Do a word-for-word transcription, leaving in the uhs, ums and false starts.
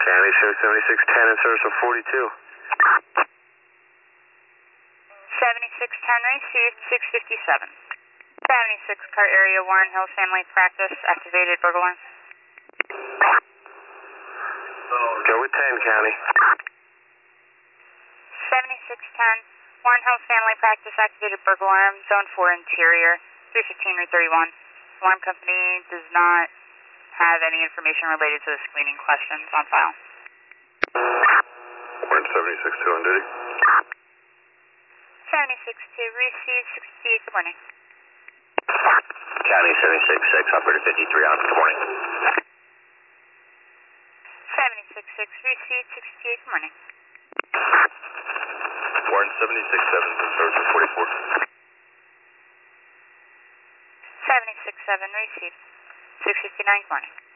County show seventy-six ten in service of forty-two. seventy-six ten received, six fifty-seven. seventy-six car area, Warren Hill Family Practice, activated burglar alarm. Go with ten, County. seventy-six ten, Warren Hill Family Practice, activated burglar alarm, zone four interior, three fifteen or thirty-one. Alarm company does not have any information related to the screening questions on file. Warren seventy-six two on duty. seventy-six two, received, six fifty-eight, good morning. County seventy-six six, operator fifty-three on, good morning. seventy-six six, received, six fifty-eight, good morning. Warren seventy-six seven in service of forty-four. seventy-six seven, received, six fifty-nine, good morning.